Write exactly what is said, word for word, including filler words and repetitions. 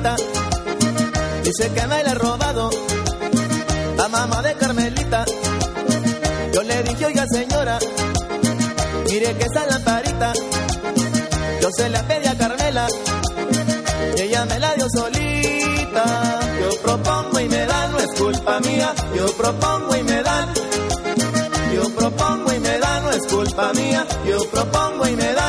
lamparita, dice que me la he robado la mamá de Carmelita. Yo le dije, oiga señora, mire que esa lamparita yo se la pedí a Carmela y ella me la dio solita. Yo propongo y me dan, no es culpa mía. Yo propongo y me dan, yo propongo y me dan, no es culpa mía. Yo propongo y me dan.